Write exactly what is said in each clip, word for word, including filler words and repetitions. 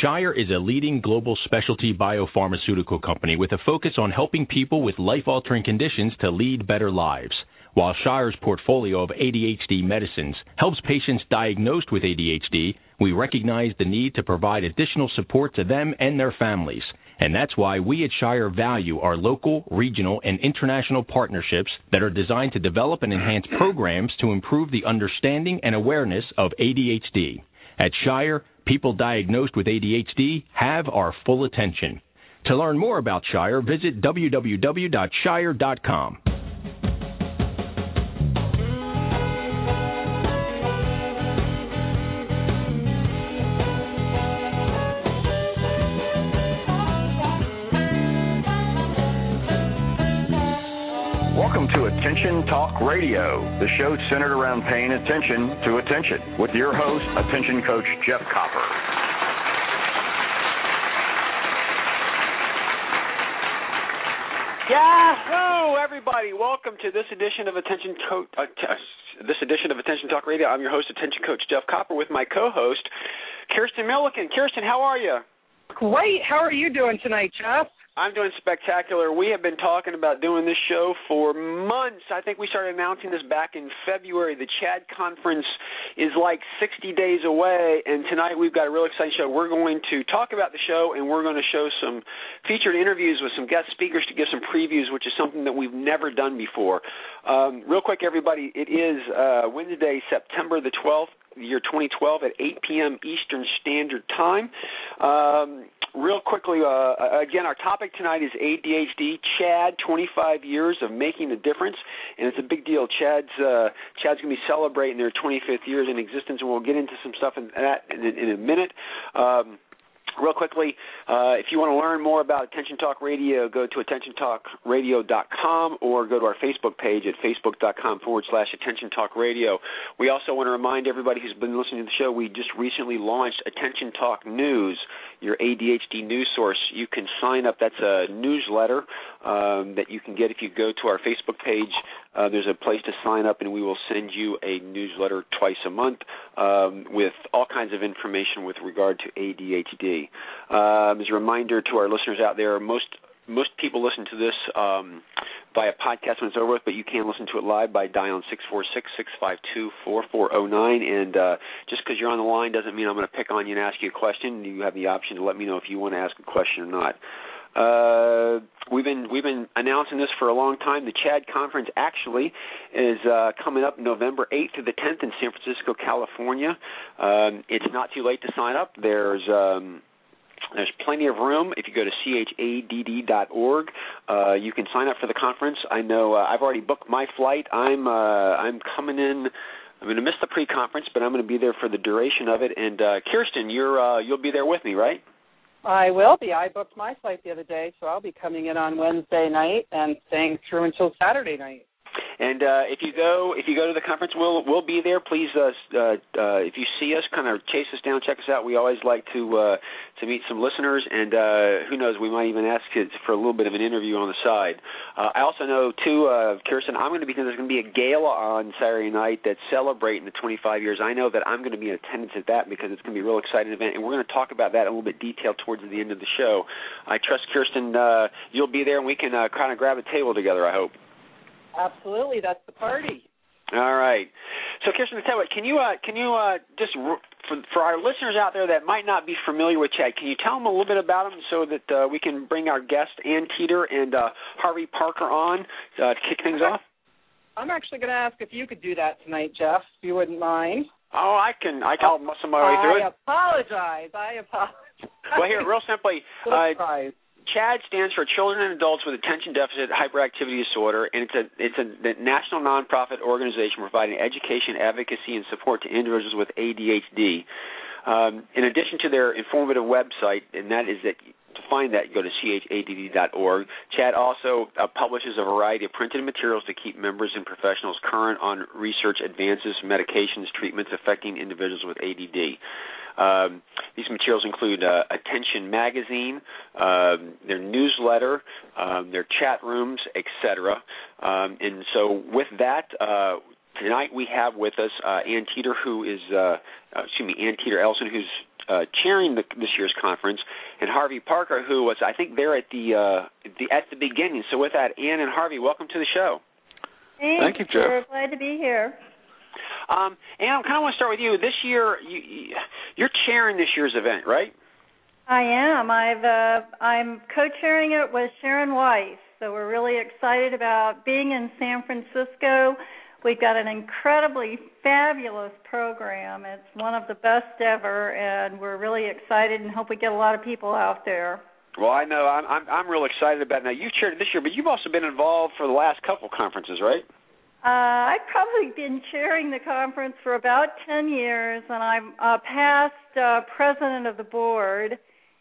Shire is a leading global specialty biopharmaceutical company with a focus on helping people with life-altering conditions to lead better lives. While Shire's portfolio of A D H D medicines helps patients diagnosed with A D H D, we recognize the need to provide additional support to them and their families. And that's why we at Shire value our local, regional, and international partnerships that are designed to develop and enhance programs to improve the understanding and awareness of A D H D. At Shire, people diagnosed with A D H D have our full attention. To learn more about Shire, visit w w w dot shire dot com. Welcome to Attention Talk Radio, the show centered around paying attention to attention, with your host, Attention Coach Jeff Copper. Yeah, hello everybody. Welcome to this edition of Attention Co- uh, t- this edition of Attention Talk Radio. I'm your host, Attention Coach Jeff Copper, with my co-host, Kirsten Milliken. Kirsten, how are you? Great. How are you doing tonight, Jeff? I'm doing spectacular. We have been talking about doing this show for months. I think we started announcing this back in February. The CHAD conference is like sixty days away, and tonight we've got a real exciting show. We're going to talk about the show, and we're going to show some featured interviews with some guest speakers to give some previews, which is something that we've never done before. Um, real quick, everybody, it is uh, Wednesday, September the twelfth, year twenty twelve at eight p.m. Eastern Standard Time. Um, real quickly, uh, again, our topic tonight is A D H D, CHAD, twenty-five years of making a difference, and it's a big deal. CHAD's, uh, CHAD's going to be celebrating their twenty-fifth years in existence, and we'll get into some stuff in that in, in a minute. Um, Real quickly, uh, if you want to learn more about Attention Talk Radio, go to attention talk radio dot com or go to our Facebook page at facebook.com forward slash Attention Talk Radio. We also want to remind everybody who's been listening to the show, we just recently launched Attention Talk News, your A D H D news source. You can sign up. That's a newsletter um, that you can get if you go to our Facebook page. Uh, there's a place to sign up, and we will send you a newsletter twice a month um, with all kinds of information with regard to A D H D. Um, as a reminder to our listeners out there, most most people listen to this um, via podcast when it's over with, but you can listen to it live by dialing six four six, six five two, four four zero nine. And uh, just because you're on the line doesn't mean I'm going to pick on you and ask you a question. You have the option to let me know if you want to ask a question or not. Uh, we've been we've been announcing this for a long time. The CHAD conference actually is uh, coming up November eighth to the tenth in San Francisco, California. Um, it's not too late to sign up. There's um, There's plenty of room. If you go to C H A D D dot org, uh, you can sign up for the conference. I know uh, I've already booked my flight. I'm uh, I'm coming in. I'm going to miss the pre-conference, but I'm going to be there for the duration of it. And uh, Kirsten, you're uh, you'll be there with me, right? I will be. I booked my flight the other day, so I'll be coming in on Wednesday night and staying through until Saturday night. And uh, if you go, if you go to the conference, we'll we'll be there. Please, uh, uh, uh, if you see us, kind of chase us down, check us out. We always like to uh, to meet some listeners, and uh, who knows, we might even ask you for a little bit of an interview on the side. Uh, I also know too, uh, Kirsten, I'm going to be there's going to be a gala on Saturday night that's celebrating the twenty-five years. I know that I'm going to be in attendance at that because it's going to be a real exciting event, and we're going to talk about that in a little bit detailed towards the end of the show. I trust, Kirsten, uh, you'll be there, and we can uh, kind of grab a table together, I hope. Absolutely, that's the party. All right. So, Kirsten, tell you what, can you uh, can you uh, just for for our listeners out there that might not be familiar with CHAD, can you tell them a little bit about them so that uh, we can bring our guest Ann Teeter and uh, Harvey Parker on uh, to kick things off? I'm actually going to ask if you could do that tonight, Jeff, if you wouldn't mind. Oh, I can. I can muscle my way through I it. apologize. I apologize. Well, here, real simply. Uh, CHAD stands for Children and Adults with Attention Deficit Hyperactivity Disorder, and it's a it's a national nonprofit organization providing education, advocacy, and support to individuals with A D H D. Um, in addition to their informative website, and that is that to find that, go to C H A D D dot org. CHAD also uh, publishes a variety of printed materials to keep members and professionals current on research advances, medications, treatments affecting individuals with A D D. Um, these materials include uh, Attention Magazine, um, their newsletter, um, their chat rooms, et cetera. Um, and so with that, uh, tonight we have with us uh, Ann Teeter, who is, uh, uh, excuse me, Ann Teeter Ellison, who's uh, chairing the, this year's conference, and Harvey Parker, who was, I think, there at the, uh, the at the beginning. So with that, Ann and Harvey, welcome to the show. Thanks. Thank you, Jeff. We're glad to be here. Um, Ann, I kind of want to start with you. This year, you, you're chairing this year's event, right? I am. I've uh, I'm co-chairing it with Sharon Weiss. So we're really excited about being in San Francisco. We've got an incredibly fabulous program. It's one of the best ever, and we're really excited and hope we get a lot of people out there. Well, I know. I'm I'm, I'm real excited about it. Now, you've chaired it this year, but you've also been involved for the last couple conferences, right? Uh, I've probably been chairing the conference for about ten years, and I'm a past uh, president of the board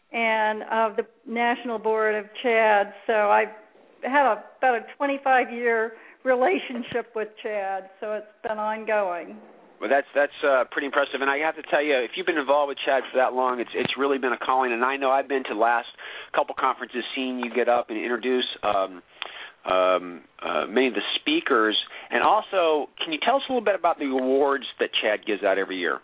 and of the National Board of CHADD. So I've had a, about a twenty-five year relationship with CHADD, so it's been ongoing. Well, that's that's uh, pretty impressive, and I have to tell you, if you've been involved with CHADD for that long, it's it's really been a calling. And I know I've been to the last couple conferences, seeing you get up and introduce um, um, uh, many of the speakers, and also, can you tell us a little bit about the awards that CHADD gives out every year?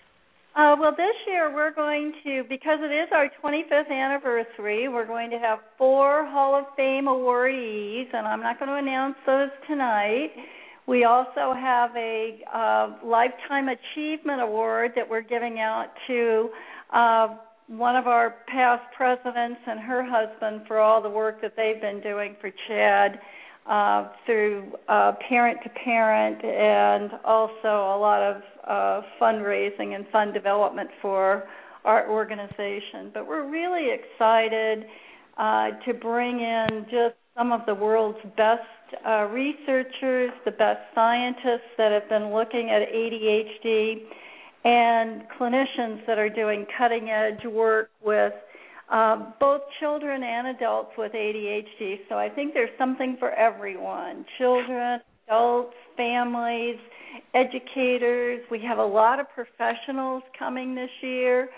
Uh, well, this year we're going to, because it is our twenty-fifth anniversary, we're going to have four Hall of Fame awardees, and I'm not going to announce those tonight. We also have a uh, Lifetime Achievement Award that we're giving out to uh, one of our past presidents and her husband for all the work that they've been doing for CHADD uh, through uh, parent-to-parent and also a lot of uh, fundraising and fund development for our organization. But we're really excited uh, to bring in just some of the world's best uh, researchers, the best scientists that have been looking at A D H D, and clinicians that are doing cutting-edge work with uh, both children and adults with A D H D. So I think there's something for everyone, children, adults, families, educators. We have a lot of professionals coming this year,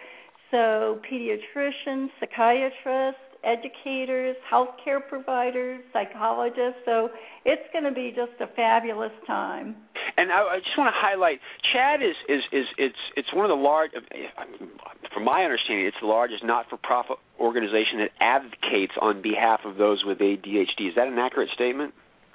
so pediatricians, psychiatrists, educators, healthcare providers, psychologists. So it's going to be just a fabulous time. And I, I just want to highlight, CHADD is, is, is it's it's one of the large, from my understanding, it's the largest not-for-profit organization that advocates on behalf of those with A D H D. Is that an accurate statement?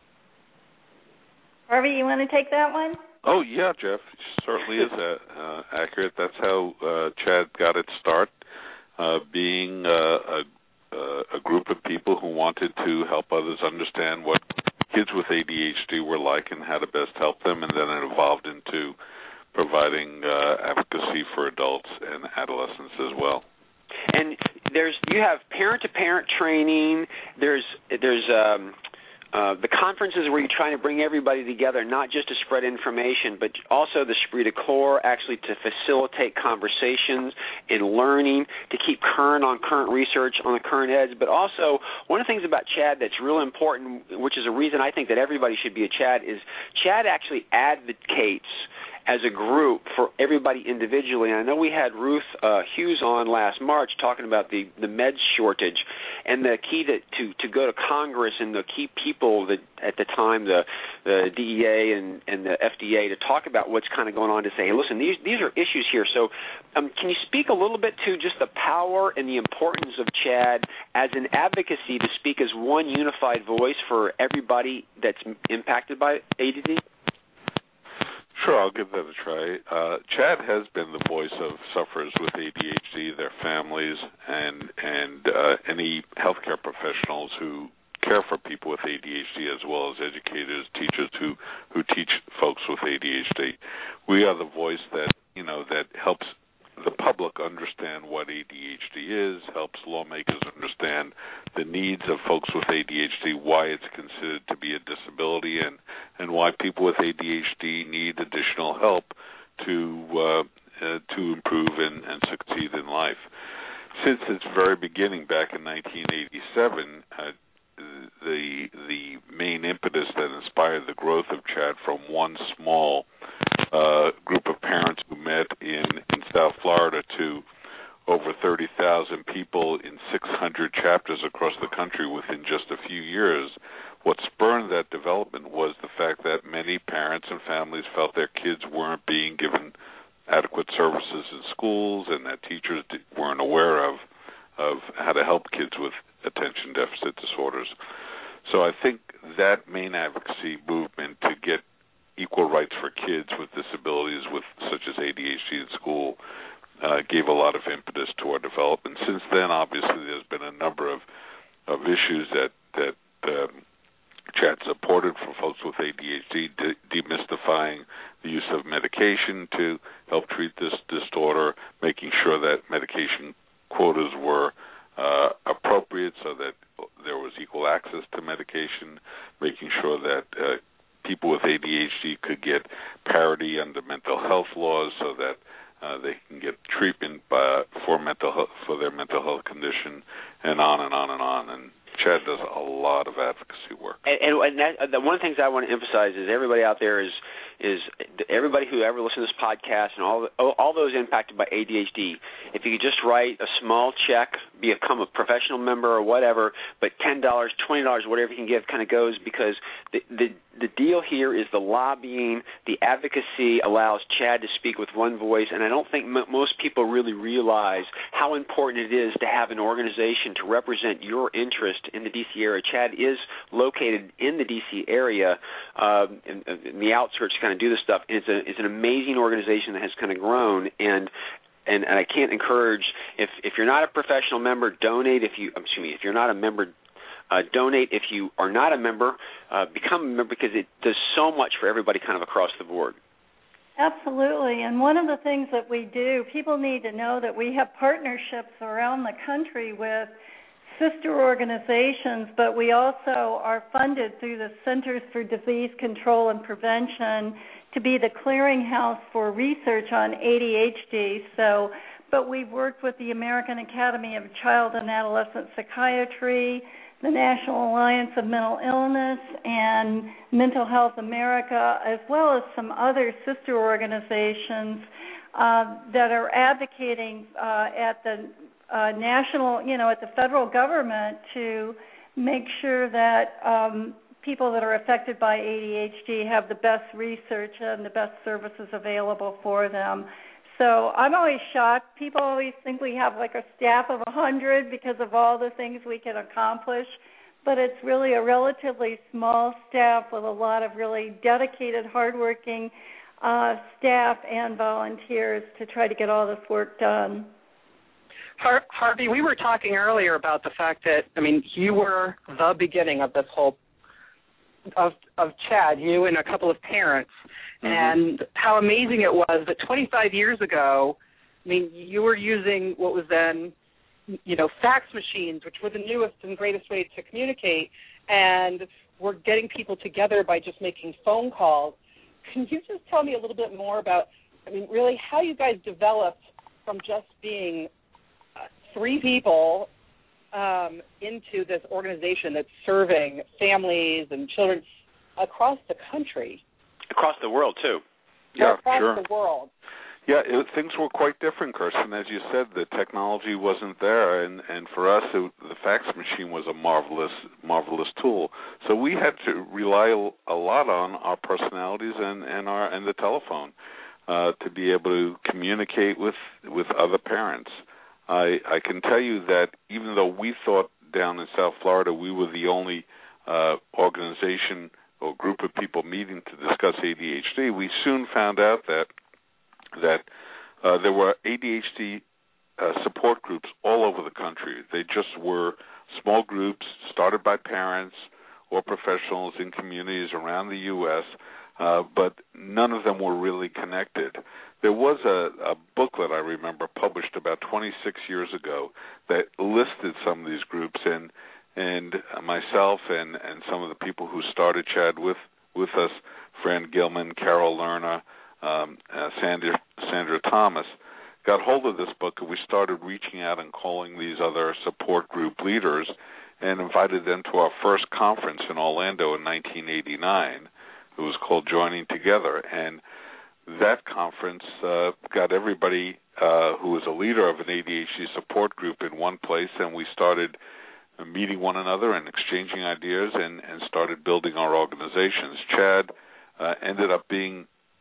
Harvey, you want to take that one? Oh, yeah, Jeff. It certainly is uh, accurate. That's how uh, CHADD got its start, uh, being uh, a Uh, a group of people who wanted to help others understand what kids with A D H D were like and how to best help them, and then it evolved into providing uh, advocacy for adults and adolescents as well. And there's you have parent-to-parent training. There's there's um, uh, the conferences where you're trying to bring everybody together, not just to spread information, but also the esprit de corps, actually to facilitate conversations and learning, to keep current on current research on the current edge. But also, one of the things about CHADD that's really important, which is a reason I think that everybody should be a CHADD, is CHADD actually advocates as a group for everybody individually. And I know we had Ruth uh, Hughes on last March talking about the, the meds shortage and the key to, to, to go to Congress and the key people that at the time, the, the D E A and, and the F D A, to talk about what's kind of going on, to say, hey, listen, these, these are issues here. So um, can you speak a little bit to just the power and the importance of CHADD as an advocacy to speak as one unified voice for everybody that's impacted by A D D? Sure, I'll give that a try. Uh, CHADD has been the voice of sufferers with A D H D, their families, and and uh, any healthcare professionals who care for people with A D H D, as well as educators, teachers who, who teach folks with A D H D. We are the voice that you know that helps the public understand what A D H D is, helps lawmakers understand the needs of folks with A D H D, why it's considered to be a disability, and, and why people with A D H D need additional help to uh, uh, to improve and, and succeed in life. Since its very beginning back in nineteen eighty-seven, uh, the the main impetus that inspired the growth of CHADD from one small uh, group of parents who met in, in South Florida to over thirty thousand people in six hundred chapters across the country within just a few years. What spurred that development was the fact that many parents and families felt their kids weren't being given adequate services in schools and that teachers weren't aware of of how to help kids with attention deficit disorders. So I think that main advocacy movement to get equal rights for kids with disabilities with such as A D H D in school uh, gave a lot of impetus to our development. Since then, obviously, there's been a number of, of issues that, that um, Chad supported for folks with A D H D, de- demystifying the use of medication to help treat this disorder, making sure that medication quotas were uh, appropriate so that there was equal access to medication, making sure that uh, people with A D H D could get parity under mental health laws so that uh, they can get treatment by, for mental health, for their mental health condition, and on and on and on. And Chad does a lot of advocacy work. And, and, and that, the one of the things I want to emphasize is everybody out there is is everybody who ever listens to this podcast and all all those impacted by A D H D, if you could just write a small check, become a professional member or whatever, but ten dollars, twenty dollars, whatever you can give kind of goes, because the, the the deal here is the lobbying, the advocacy allows Chad to speak with one voice, and I don't think m- most people really realize how important it is to have an organization to represent your interest in the D C area. Chad is located in the D C area, uh, in, in the outskirts, to kind of do this stuff. And it's, a, it's an amazing organization that has kind of grown, and and, and I can't encourage, if, if you're not a professional member, donate. If you, excuse me, if you're not a member, Uh, donate. If you are not a member, uh, become a member, because it does so much for everybody kind of across the board. Absolutely. And one of the things that we do, people need to know that we have partnerships around the country with sister organizations, but we also are funded through the Centers for Disease Control and Prevention to be the clearinghouse for research on A D H D. So, but we've worked with the American Academy of Child and Adolescent Psychiatry, the National Alliance of Mental Illness, and Mental Health America, as well as some other sister organizations uh, that are advocating uh, at the uh, national, you know, at the federal government to make sure that um, people that are affected by A D H D have the best research and the best services available for them. So I'm always shocked. People always think we have like a staff of one hundred because of all the things we can accomplish, but it's really a relatively small staff with a lot of really dedicated, hardworking uh, staff and volunteers to try to get all this work done. Har- Harvey, we were talking earlier about the fact that, I mean, you were the beginning of this whole, of, of Chad, you and a couple of parents, and how amazing it was that twenty-five years ago, I mean, you were using what was then, you know, fax machines, which were the newest and greatest way to communicate, and we're getting people together by just making phone calls. Can you just tell me a little bit more about, I mean, really how you guys developed from just being uh, three people um, into this organization that's serving families and children across the country? Across the world, too. Yeah, across sure. the world. Yeah, it, things were quite different, Kirsten. As you said, the technology wasn't there, and, and for us, it, the fax machine was a marvelous, marvelous tool. So we had to rely a lot on our personalities and, and our and the telephone uh, to be able to communicate with, with other parents. I, I can tell you that even though we thought down in South Florida we were the only uh, organization or group of people meeting to discuss A D H D, we soon found out that that uh, there were A D H D uh, support groups all over the country. They just were small groups started by parents or professionals in communities around the U S, uh, but none of them were really connected. There was a, a booklet, I remember, published about twenty-six years ago that listed some of these groups, and and myself and, and some of the people who started Chad with, with us, Fran Gilman, Carol Lerner, um, uh, Sandra, Sandra Thomas, got hold of this book, and we started reaching out and calling these other support group leaders and invited them to our first conference in Orlando in nineteen eighty-nine. It was called Joining Together, and that conference uh, got everybody uh, who was a leader of an A D H D support group in one place, and we started meeting one another and exchanging ideas and, and started building our organizations. Chad uh, ended up being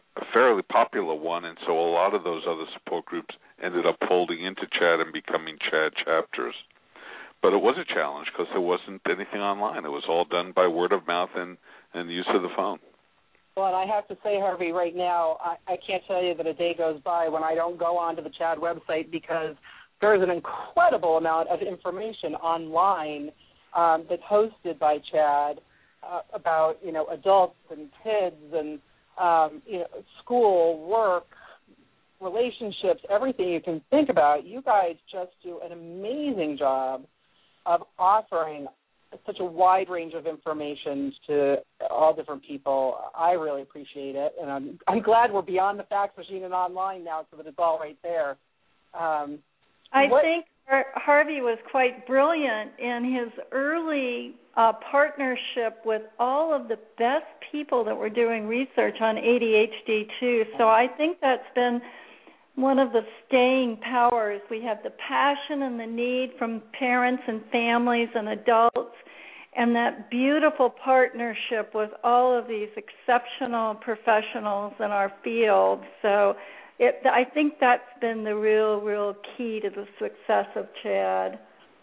a fairly popular one, and so a lot of those other support groups ended up folding into CHAD and becoming CHAD chapters. But it was a challenge because there wasn't anything online. It was all done by word of mouth and, and the use of the phone. Well, and I have to say, Harvey, right now, I, I can't tell you that a day goes by when I don't go onto the CHAD website, because there's an incredible amount of information online um, that's hosted by CHAD uh, about, you know, adults and kids and, um, you know, school, work, relationships, everything you can think about. You guys just do an amazing job of offering such a wide range of information to all different people. I really appreciate it, and I'm, I'm glad we're beyond the fax machine and online now, so that it's all right there. Um, I what, think Harvey was quite brilliant in his early uh, partnership with all of the best people that were doing research on A D H D too. So I think that's been one of the staying powers. We have the passion and the need from parents and families and adults, and that beautiful partnership with all of these exceptional professionals in our field. So it, I think that's been the real, real key to the success of CHAD.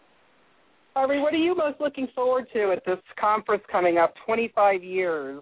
Harvey, what are you most looking forward to at this conference coming up twenty-five years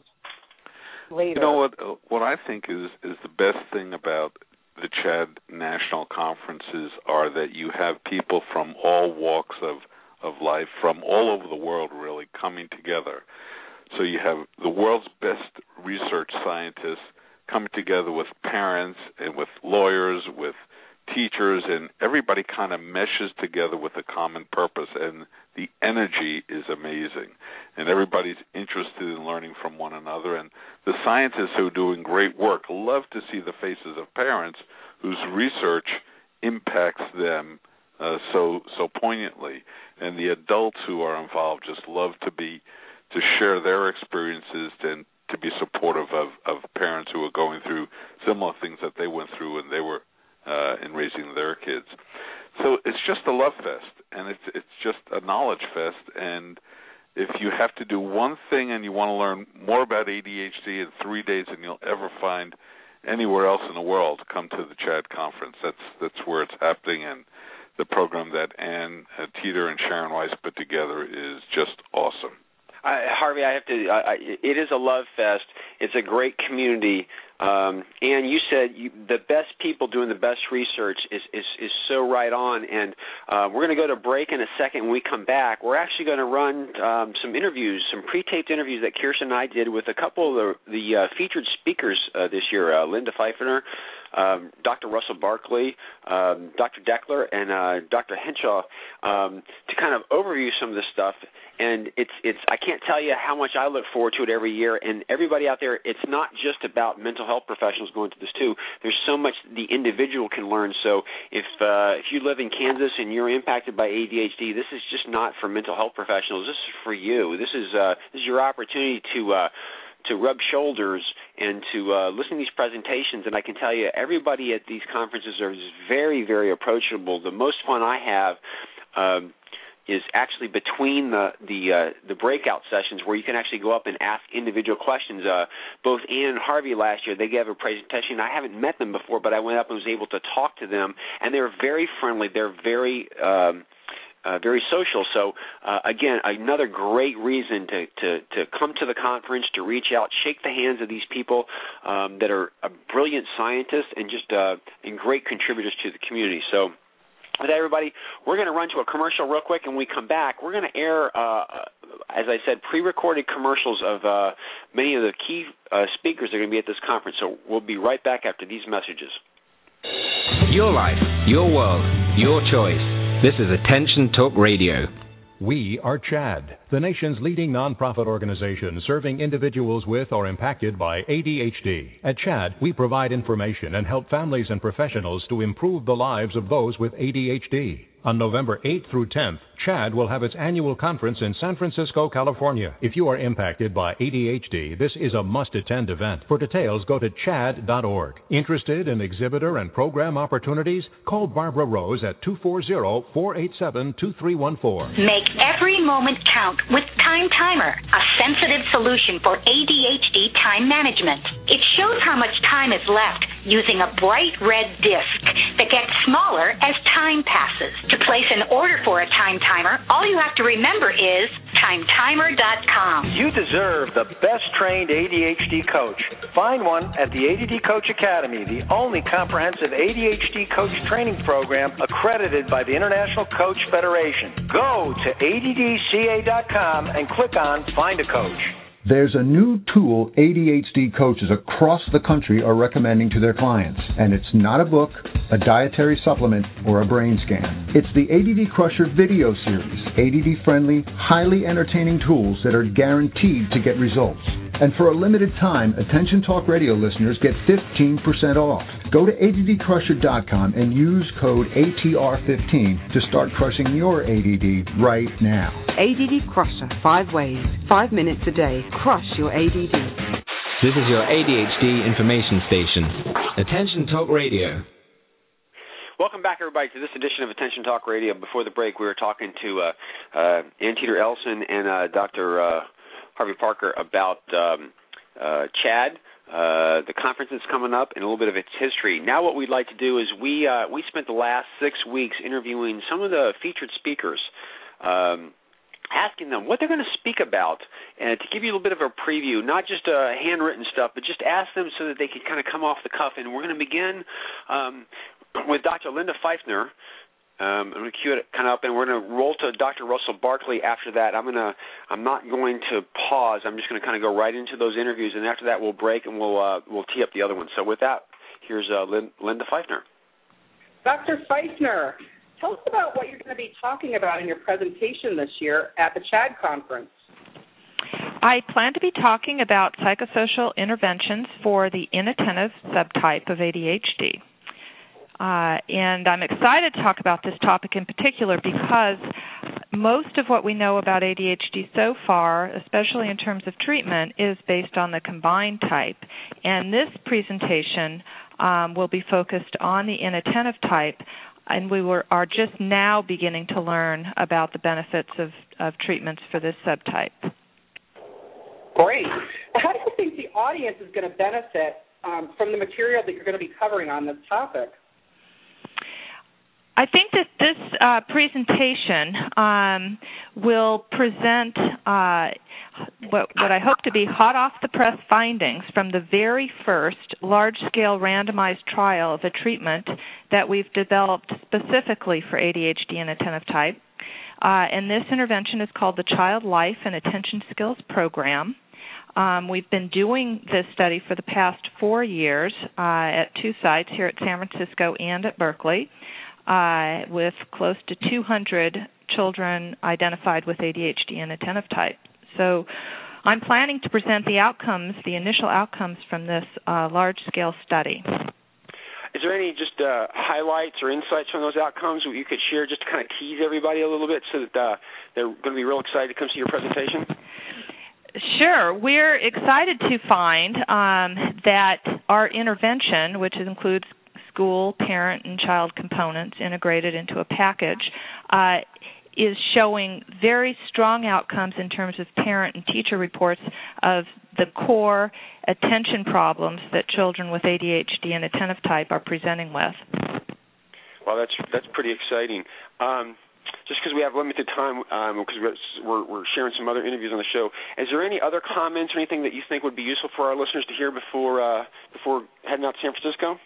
later? You know what? What I think is is the best thing about the CHAD national conferences are that you have people from all walks of, of life, from all over the world, really, coming together. So you have the world's best research scientists coming together with parents and with lawyers, with teachers, and everybody kind of meshes together with a common purpose, and the energy is amazing. And everybody's interested in learning from one another, and the scientists who are doing great work love to see the faces of parents whose research impacts them uh, so so poignantly, and the adults who are involved just love to be to share their experiences and to be supportive of, of parents who are going through similar things that they went through when they were uh, in raising their kids. So it's just a love fest, and it's it's just a knowledge fest. And if you have to do one thing and you want to learn more about A D H D in three days than you'll ever find anywhere else in the world, come to the CHAD conference. That's that's where it's happening, and the program that Ann uh, Teeter and Sharon Weiss put together is just awesome. I, Harvey, I have to. I, I, it is a love fest. It's a great community. Um, and you said you, the best people doing the best research is is, is so right on. And uh, we're going to go to break in a second. When we come back, we're actually going to run um, some interviews, some pre-taped interviews that Kirsten and I did with a couple of the, the uh, featured speakers uh, this year, uh, Linda Pfeiffer, um, Doctor Russell Barkley, um, Doctor Deckler, and uh, Doctor Henshaw, um, to kind of overview some of this stuff. And it's it's I can't tell you how much I look forward to it every year. And everybody out there, it's not just about mental health professionals going to this too. There's so much the individual can learn. So if uh, if you live in Kansas and you're impacted by A D H D, this is just not for mental health professionals. This is for you. This is uh, this is your opportunity to uh, to rub shoulders and to uh, listen to these presentations. And I can tell you, everybody at these conferences are very, very approachable. The most fun I have Um, is actually between the the, uh, the breakout sessions, where you can actually go up and ask individual questions. Uh, both Ann and Harvey last year, they gave a presentation. I haven't met them before, but I went up and was able to talk to them, and they're very friendly. They're very um, uh, very social. So, uh, again, another great reason to, to, to come to the conference, to reach out, shake the hands of these people um, that are a brilliant scientists and just uh, and great contributors to the community. So, with everybody, we're going to run to a commercial real quick, and when we come back, we're going to air, uh, as I said, pre-recorded commercials of uh, many of the key uh, speakers that are going to be at this conference. So we'll be right back after these messages. Your life, your world, your choice. This is Attention Talk Radio. We are CHAD, the nation's leading nonprofit organization serving individuals with or impacted by A D H D. At CHAD, we provide information and help families and professionals to improve the lives of those with A D H D. On November eighth through tenth, CHAD will have its annual conference in San Francisco, California. If you are impacted by A D H D, this is a must-attend event. For details, go to chad dot org. Interested in exhibitor and program opportunities? Call Barbara Rose at two four zero, four eight seven, two three one four. Make every moment count with Time Timer, a sensitive solution for A D H D time management. It shows how much time is left using a bright red disc that gets smaller as time passes. To place an order for a Time Timer, all you have to remember is time timer dot com. You deserve the best-trained A D H D coach. Find one at the A D D Coach Academy, the only comprehensive A D H D coach training program accredited by the International Coach Federation. Go to A D D C A dot com and click on Find a Coach. There's a new tool A D H D coaches across the country are recommending to their clients, and it's not a book, a dietary supplement, or a brain scan. It's the A D D Crusher video series, A D D-friendly, highly entertaining tools that are guaranteed to get results. And for a limited time, Attention Talk Radio listeners get fifteen percent off. Go to A D D crusher dot com and use code A T R fifteen to start crushing your A D D right now. A D D Crusher, five ways, five minutes a day. Crush your A D D. This is your A D H D information station. Attention Talk Radio. Welcome back, everybody, to this edition of Attention Talk Radio. Before the break, we were talking to uh, uh, Ann Teeter Elson and uh, Doctor Uh, Harvey Parker about um, uh, CHAD, uh, the conference that's coming up, and a little bit of its history. Now what we'd like to do is we uh, we spent the last six weeks interviewing some of the featured speakers, um, asking them what they're going to speak about, and to give you a little bit of a preview, not just uh, handwritten stuff, but just ask them so that they can kind of come off the cuff. And we're going to begin um, with Doctor Linda Feifner. Um, I'm going to cue it kind of up, and we're going to roll to Doctor Russell Barkley after that. I'm going to, I'm not going to pause. I'm just going to kind of go right into those interviews, and after that we'll break and we'll uh, we'll tee up the other one. So with that, here's uh, Lin- Linda Feifner. Doctor Feifner, tell us about what you're going to be talking about in your presentation this year at the CHAD conference. I plan to be talking about psychosocial interventions for the inattentive subtype of A D H D. Uh, and I'm excited to talk about this topic in particular because most of what we know about A D H D so far, especially in terms of treatment, is based on the combined type. And this presentation um, will be focused on the inattentive type, and we were, are just now beginning to learn about the benefits of, of treatments for this subtype. Great. How do you think the audience is going to benefit um, from the material that you're going to be covering on this topic? I think that this uh, presentation um, will present uh, what, what I hope to be hot-off-the-press findings from the very first large-scale randomized trial of a treatment that we've developed specifically for A D H D and attentive type. Uh, and this intervention is called the Child Life and Attention Skills Program. Um, we've been doing this study for the past four years uh, at two sites, here at San Francisco and at Berkeley. Uh, with close to two hundred children identified with A D H D and attentive type. So I'm planning to present the outcomes, the initial outcomes from this uh, large-scale study. Is there any just uh, highlights or insights from those outcomes that you could share just to kind of tease everybody a little bit so that uh, they're going to be real excited to come see your presentation? Sure. We're excited to find um, that our intervention, which includes school, parent, and child components integrated into a package, uh, is showing very strong outcomes in terms of parent and teacher reports of the core attention problems that children with A D H D and attentive type are presenting with. Well, that's that's pretty exciting. Um, just because we have limited time, because um, we're, we're sharing some other interviews on the show, is there any other comments or anything that you think would be useful for our listeners to hear before uh, before heading out to San Francisco?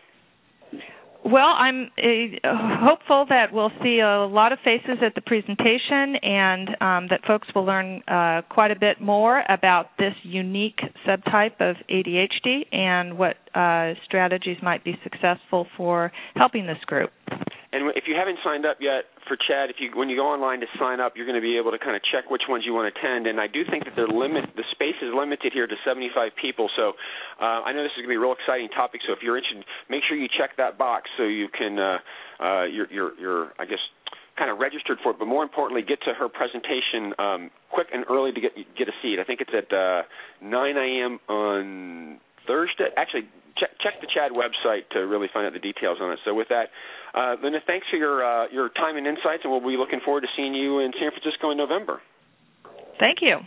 Well, I'm uh, hopeful that we'll see a lot of faces at the presentation and um, that folks will learn uh, quite a bit more about this unique subtype of A D H D and what uh, strategies might be successful for helping this group. And if you haven't signed up yet for CHAD, if you when you go online to sign up, you're going to be able to kind of check which ones you want to attend. And I do think that they're limit the space is limited here to seventy-five people. So uh, I know this is going to be a real exciting topic. So if you're interested, make sure you check that box so you can uh, uh, you're, you're, you're I guess kind of registered for it, but more importantly, get to her presentation um, quick and early to get get a seat. I think it's at uh, nine a.m. on Thursday. Actually, check, check the Chad website to really find out the details on it. So with that, uh, Linda, thanks for your uh, your time and insights, and we'll be looking forward to seeing you in San Francisco in November. Thank you.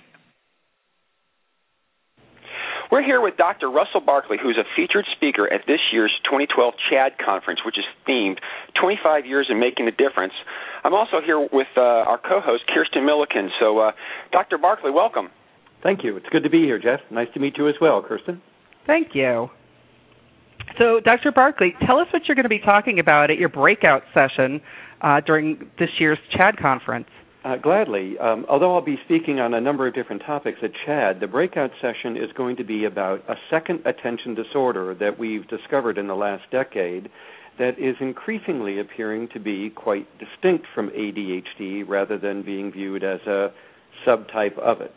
We're here with Doctor Russell Barkley, who's a featured speaker at this year's twenty twelve CHAD Conference, which is themed twenty-five years in Making a Difference. I'm also here with uh, our co-host, Kirsten Milliken. So, uh, Doctor Barkley, welcome. Thank you. It's good to be here, Jeff. Nice to meet you as well, Kirsten. Thank you. So, Doctor Barkley, tell us what you're going to be talking about at your breakout session uh, during this year's CHAD Conference. Uh, gladly. Um, although I'll be speaking on a number of different topics at CHAD, the breakout session is going to be about a second attention disorder that we've discovered in the last decade that is increasingly appearing to be quite distinct from A D H D rather than being viewed as a subtype of it.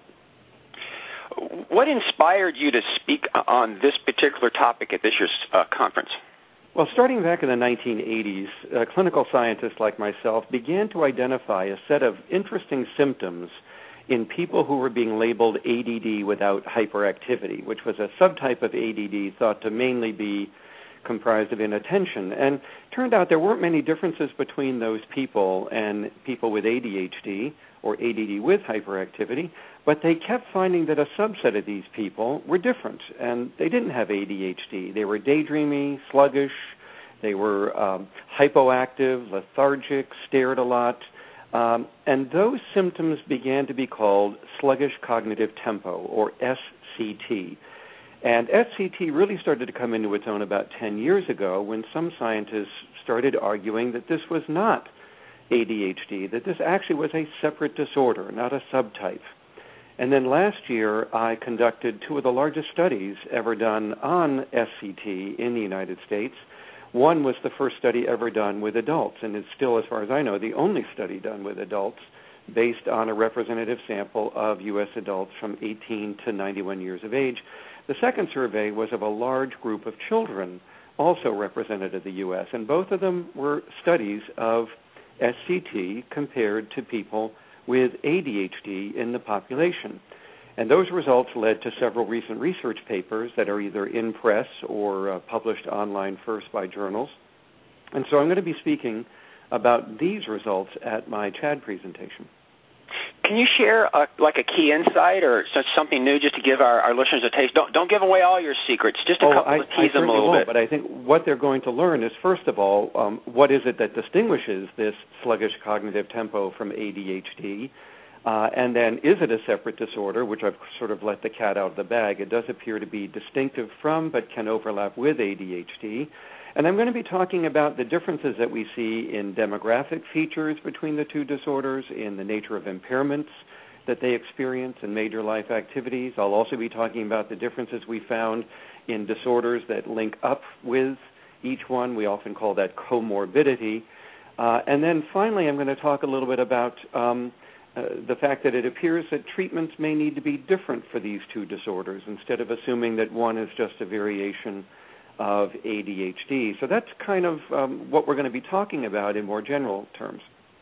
What inspired you to speak on this particular topic at this year's uh, conference? Well, starting back in the nineteen eighties, uh, clinical scientists like myself began to identify a set of interesting symptoms in people who were being labeled A D D without hyperactivity, which was a subtype of A D D thought to mainly be comprised of inattention. And turned out there weren't many differences between those people and people with A D H D or A D D with hyperactivity, but they kept finding that a subset of these people were different, and they didn't have A D H D. They were daydreamy, sluggish, they were um, hypoactive, lethargic, stared a lot, um, and those symptoms began to be called sluggish cognitive tempo, or S C T. And S C T really started to come into its own about ten years ago when some scientists started arguing that this was not A D H D, that this actually was a separate disorder, not a subtype. And then last year, I conducted two of the largest studies ever done on S C T in the United States. One was the first study ever done with adults, and it's still, as far as I know, the only study done with adults based on a representative sample of U S adults from eighteen to ninety-one years of age. The second survey was of a large group of children, also represented of the U S, and both of them were studies of S C T compared to people with A D H D in the population. And those results led to several recent research papers that are either in press or uh, published online first by journals. And so I'm going to be speaking about these results at my CHAD presentation. Can you share a, like a key insight or such something new just to give our, our listeners a taste? Don't don't give away all your secrets. Just a oh, couple I, to tease I them a little won't, bit. But I think what they're going to learn is, first of all, um, what is it that distinguishes this sluggish cognitive tempo from A D H D? Uh, and then is it a separate disorder, which I've sort of let the cat out of the bag. It does appear to be distinctive from but can overlap with A D H D. And I'm going to be talking about the differences that we see in demographic features between the two disorders, in the nature of impairments that they experience in major life activities. I'll also be talking about the differences we found in disorders that link up with each one. We often call that comorbidity. Uh, and then finally, I'm going to talk a little bit about um, uh, the fact that it appears that treatments may need to be different for these two disorders instead of assuming that one is just a variation of A D H D. So that's kind of um, what we're going to be talking about in more general terms.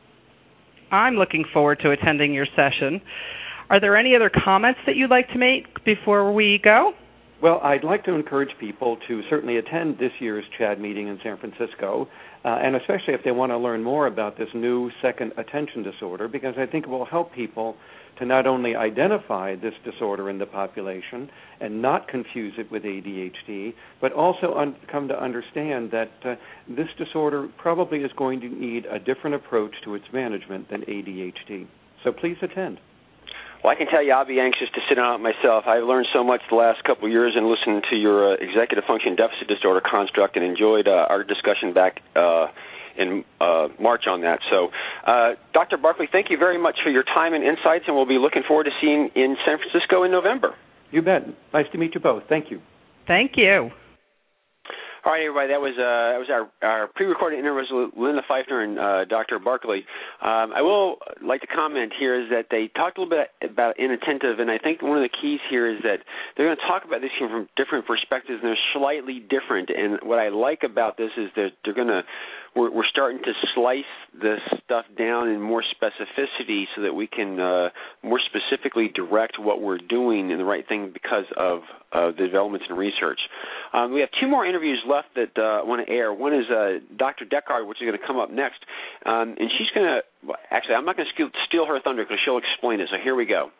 I'm looking forward to attending your session. Are there any other comments that you'd like to make before we go? Well, I'd like to encourage people to certainly attend this year's CHAD meeting in San Francisco, uh, and especially if they want to learn more about this new second attention disorder, because I think it will help people to not only identify this disorder in the population and not confuse it with A D H D, but also un- come to understand that uh, this disorder probably is going to need a different approach to its management than A D H D. So please attend. Well, I can tell you I'll be anxious to sit on it myself. I've learned so much the last couple of years and listened to your uh, executive function deficit disorder construct and enjoyed uh, our discussion back uh, in uh, March on that. So, uh, Doctor Barkley, thank you very much for your time and insights, and we'll be looking forward to seeing you in San Francisco in November. You bet. Nice to meet you both. Thank you. Thank you. All right, everybody, that was uh, that was our, our pre-recorded interview with Linda Pfeiffer and uh, Doctor Barkley. Um, I will like to comment here is that they talked a little bit about inattentive, and I think one of the keys here is that they're going to talk about this from different perspectives, and they're slightly different. And what I like about this is that they're going to we're, we're starting to slice this stuff down in more specificity so that we can uh, more specifically direct what we're doing in the right thing because of uh, the developments in research. Um, we have two more interviews left that uh, I want to air. One is uh, Doctor Deckard, which is going to come up next, um, and she's going to well, actually I'm not going to steal her thunder because she'll explain it. So here we go.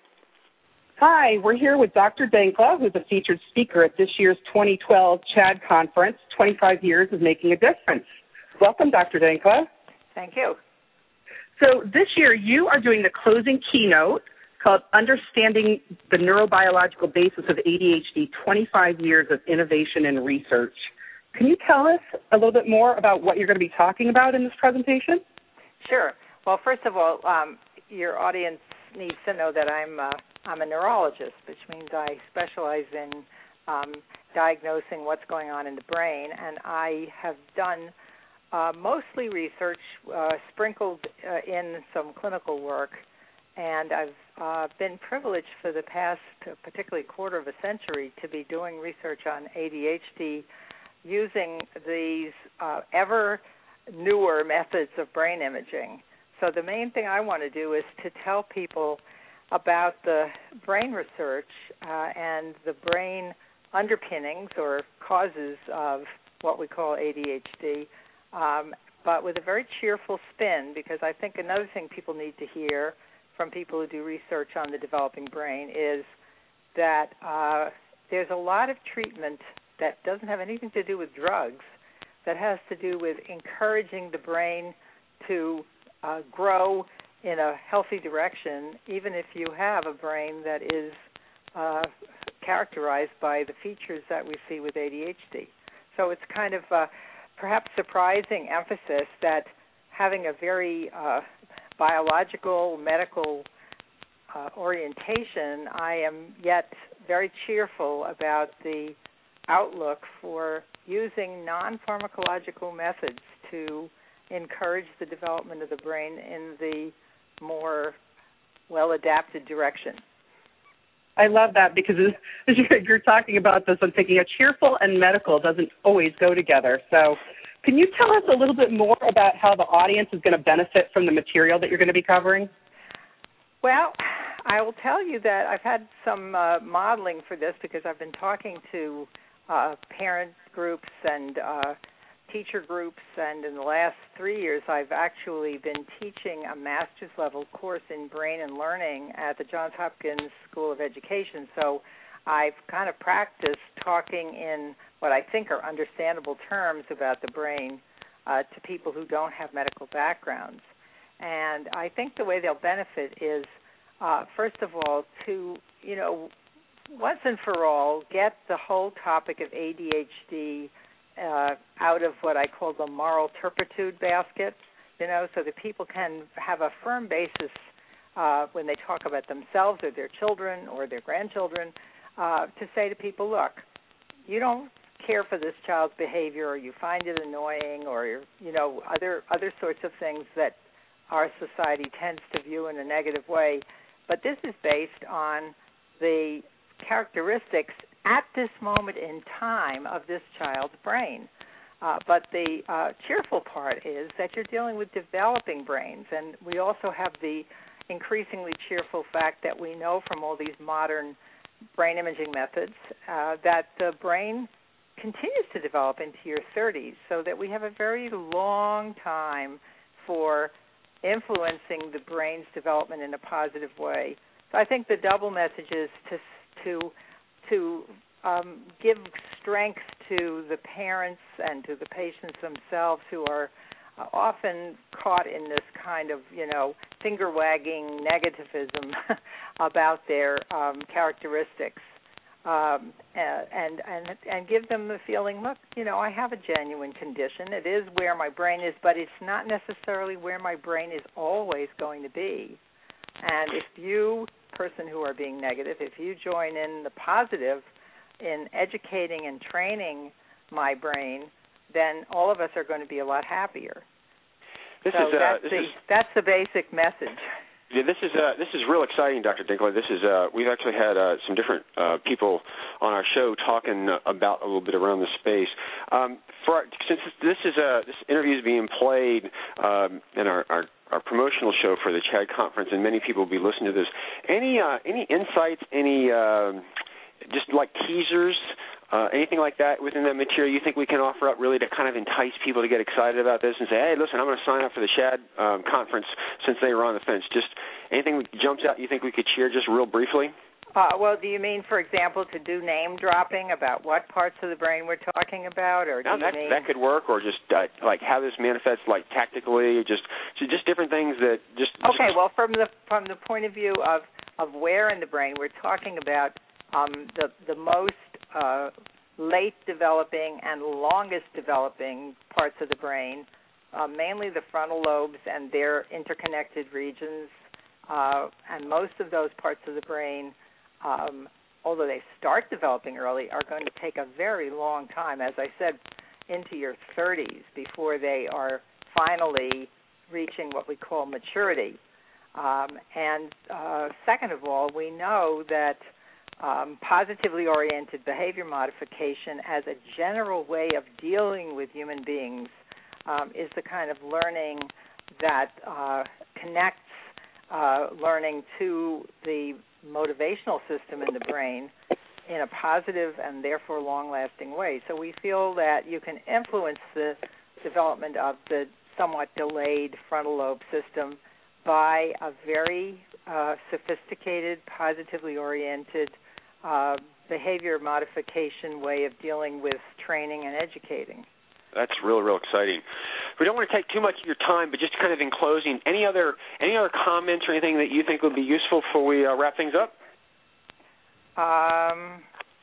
Hi, we're here with Doctor Dankla, who's a featured speaker at this year's twenty twelve CHAD Conference, twenty-five Years of Making a Difference. Welcome, Doctor Dankla. Thank you. So this year you are doing the closing keynote called Understanding the Neurobiological Basis of A D H D, twenty-five Years of Innovation and Research. Can you tell us a little bit more about what you're going to be talking about in this presentation? Sure. Well, first of all, um, your audience needs to know that I'm uh, I'm a neurologist, which means I specialize in um, diagnosing what's going on in the brain, and I have done uh, mostly research, uh, sprinkled uh, in some clinical work, and I've uh, been privileged for the past, particularly quarter of a century, to be doing research on A D H D using these uh, ever newer methods of brain imaging. So the main thing I want to do is to tell people about the brain research uh, and the brain underpinnings or causes of what we call A D H D, um, but with a very cheerful spin, because I think another thing people need to hear from people who do research on the developing brain is that uh, there's a lot of treatment that doesn't have anything to do with drugs, that has to do with encouraging the brain to uh, grow in a healthy direction, even if you have a brain that is uh, characterized by the features that we see with A D H D. So it's kind of uh, perhaps surprising emphasis that having a very uh, biological, medical uh, orientation, I am yet very cheerful about the outlook for using non-pharmacological methods to encourage the development of the brain in the more well-adapted direction. I love that, because as you're talking about this, I'm thinking a cheerful and medical doesn't always go together. So can you tell us a little bit more about how the audience is going to benefit from the material that you're going to be covering? Well, I will tell you that I've had some uh, modeling for this, because I've been talking to uh, parent groups and uh, teacher groups, and in the last three years I've actually been teaching a master's level course in brain and learning at the Johns Hopkins School of Education. So I've kind of practiced talking in what I think are understandable terms about the brain uh, to people who don't have medical backgrounds. And I think the way they'll benefit is, uh, first of all, to, you know, once and for all, get the whole topic of A D H D uh, out of what I call the moral turpitude basket, you know, so that people can have a firm basis uh, when they talk about themselves or their children or their grandchildren, uh, to say to people, look, you don't care for this child's behavior, or you find it annoying, or, you know, other other sorts of things that our society tends to view in a negative way. But this is based on the characteristics at this moment in time of this child's brain. Uh, but the uh, cheerful part is that you're dealing with developing brains, and we also have the increasingly cheerful fact that we know from all these modern brain imaging methods uh, that the brain continues to develop into your thirties, so that we have a very long time for influencing the brain's development in a positive way. So I think the double message is to to to um, give strength to the parents and to the patients themselves, who are uh, often caught in this kind of, you know, finger-wagging negativism about their um, characteristics, um, and, and and give them the feeling, look, you know, I have a genuine condition. It is where my brain is, but it's not necessarily where my brain is always going to be. And if you, person who are being negative, if you join in the positive in educating and training my brain, then all of us are going to be a lot happier. This so is, uh, that's, this the, is, that's the basic message. Yeah, this is uh, this is real exciting, Doctor Dinkler. This is uh, we've actually had uh, some different uh, people on our show talking about a little bit around the space. Um, for our, since this is uh, this interview is being played um, in our, our our promotional show for the CHAD conference, and many people will be listening to this. Any uh, any insights? Any uh, just like teasers? Uh, anything like that within that material you think we can offer up really to kind of entice people to get excited about this and say, hey, listen, I'm going to sign up for the CHAD um, conference since they were on the fence? Just anything that jumps out you think we could share just real briefly? Uh, well, do you mean, for example, to do name dropping about what parts of the brain we're talking about, or do no, you that, mean that could work, or just uh, like how this manifests, like tactically, just so just different things that just. Okay, just... well, from the from the point of view of of where in the brain we're talking about, um, the the most uh, late developing and longest developing parts of the brain, uh, mainly the frontal lobes and their interconnected regions, uh, and most of those parts of the brain. Um, although they start developing early, are going to take a very long time, as I said, into your thirties before they are finally reaching what we call maturity. Um, and uh, second of all, we know that um, positively oriented behavior modification as a general way of dealing with human beings um, is the kind of learning that uh, connects uh, learning to the motivational system in the brain in a positive and therefore long-lasting way. So we feel that you can influence the development of the somewhat delayed frontal lobe system by a very uh, sophisticated, positively oriented uh, behavior modification way of dealing with training and educating. That's real, real exciting. We don't want to take too much of your time, but just kind of in closing, any other any other comments or anything that you think would be useful before we uh, wrap things up? Um,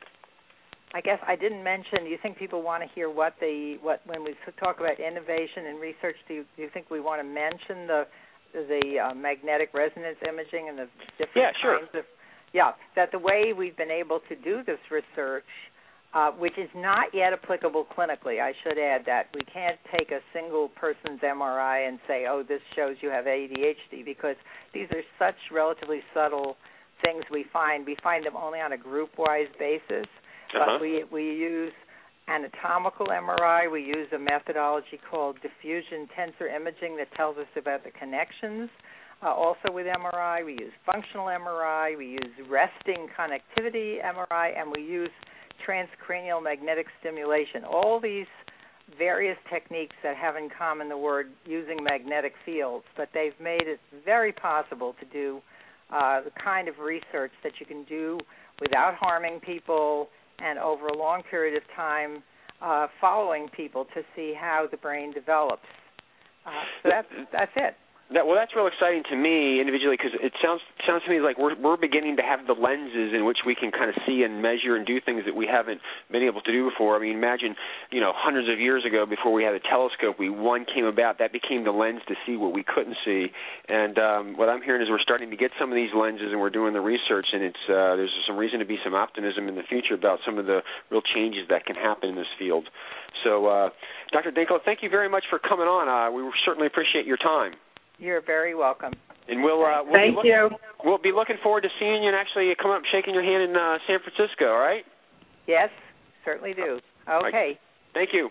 I guess I didn't mention. Do you think people want to hear what the what when we talk about innovation and research? Do you, do you think we want to mention the the uh, magnetic resonance imaging and the different yeah, sure. kinds of yeah that the way we've been able to do this research. Uh, which is not yet applicable clinically. I should add that. We can't take a single person's M R I and say, oh, this shows you have A D H D, because these are such relatively subtle things we find. We find them only on a group-wise basis. Uh-huh. But we, we use anatomical M R I. We use a methodology called diffusion tensor imaging that tells us about the connections. Uh, also with M R I, we use functional M R I. We use resting connectivity M R I, and we use transcranial magnetic stimulation. All these various techniques that have in common the word using magnetic fields, but they've made it very possible to do uh, the kind of research that you can do without harming people and over a long period of time uh, following people to see how the brain develops. Uh, so that's, that's it. That, well, that's real exciting to me individually, because it sounds sounds to me like we're we're beginning to have the lenses in which we can kind of see and measure and do things that we haven't been able to do before. I mean, imagine, you know, hundreds of years ago, before we had a telescope, we one came about that became the lens to see what we couldn't see. And um, what I'm hearing is we're starting to get some of these lenses, and we're doing the research, and it's uh, there's some reason to be some optimism in the future about some of the real changes that can happen in this field. So, uh, Doctor Dinkler, thank you very much for coming on. Uh, we certainly appreciate your time. You're very welcome. And we'll, uh, we'll Thank be looking, you. We'll be looking forward to seeing you and actually come up shaking your hand in uh, San Francisco, all right? Yes, certainly do. Okay. Right. Thank you.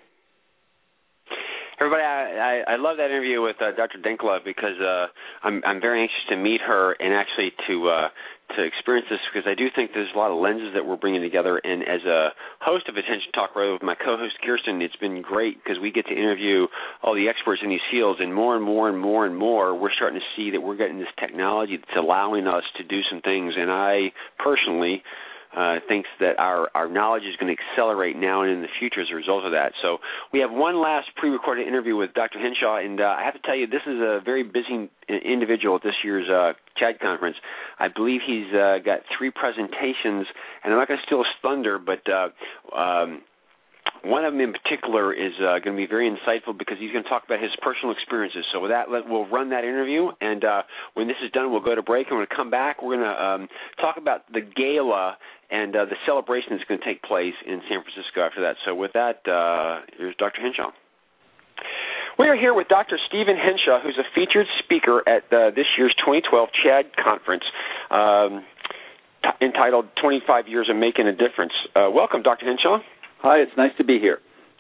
Everybody, I, I, I love that interview with uh, Doctor Dinkler because uh, I'm, I'm very anxious to meet her and actually to uh, to experience this, because I do think there's a lot of lenses that we're bringing together. And as a host of Attention Talk Radio with my co-host Kirsten, it's been great because we get to interview all the experts in these fields, and more and more and more and more we're starting to see that we're getting this technology that's allowing us to do some things. And I personally Uh, thinks that our, our knowledge is going to accelerate now and in the future as a result of that. So we have one last pre-recorded interview with Doctor Hinshaw, and uh, I have to tell you, this is a very busy individual at this year's uh, CHAD conference. I believe he's uh, got three presentations, and I'm not going to steal his thunder, but uh, um, one of them in particular is uh, going to be very insightful because he's going to talk about his personal experiences. So with that, let, we'll run that interview, and uh, when this is done, we'll go to break, and we're going to come back. We're going to um, talk about the gala and uh, the celebration that's going to take place in San Francisco after that. So with that, uh, here's Doctor Hinshaw. We are here with Doctor Stephen Henshaw, who's a featured speaker at uh, this year's twenty twelve CHAD conference, um, t- entitled twenty-five Years of Making a Difference. Uh, welcome, Doctor Henshaw. Hi, it's nice to be here.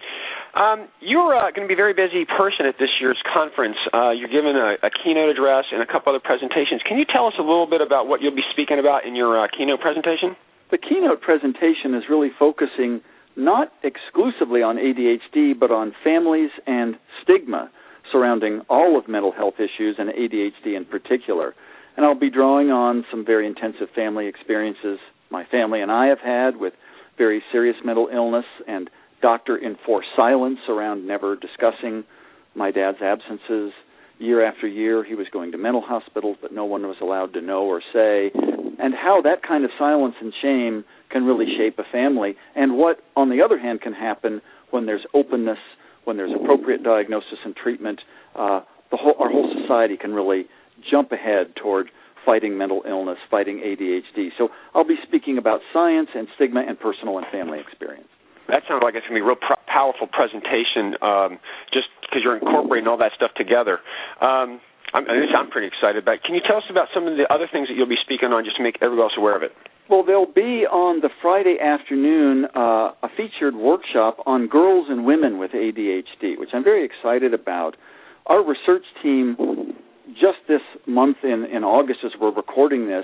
Um, you're uh, going to be a very busy person at this year's conference. Uh, you're giving a, a keynote address and a couple other presentations. Can you tell us a little bit about what you'll be speaking about in your uh, keynote presentation? The keynote presentation is really focusing not exclusively on A D H D, but on families and stigma surrounding all of mental health issues and A D H D in particular. And I'll be drawing on some very intensive family experiences my family and I have had with very serious mental illness and doctor-enforced silence around never discussing my dad's absences. Year after year, he was going to mental hospitals, but no one was allowed to know or say, and how that kind of silence and shame can really shape a family, and what, on the other hand, can happen when there's openness, when there's appropriate diagnosis and treatment. Uh, the whole, our whole society can really jump ahead toward fighting mental illness, fighting A D H D. So I'll be speaking about science and stigma and personal and family experience. That sounds like it's going to be a real pr- powerful presentation, um, just because you're incorporating all that stuff together. Um, I'm, I'm pretty excited about it. Can you tell us about some of the other things that you'll be speaking on, just to make everyone else aware of it? Well, there'll be on the Friday afternoon uh, a featured workshop on girls and women with A D H D, which I'm very excited about. Our research team, just this month in, in August as we're recording this,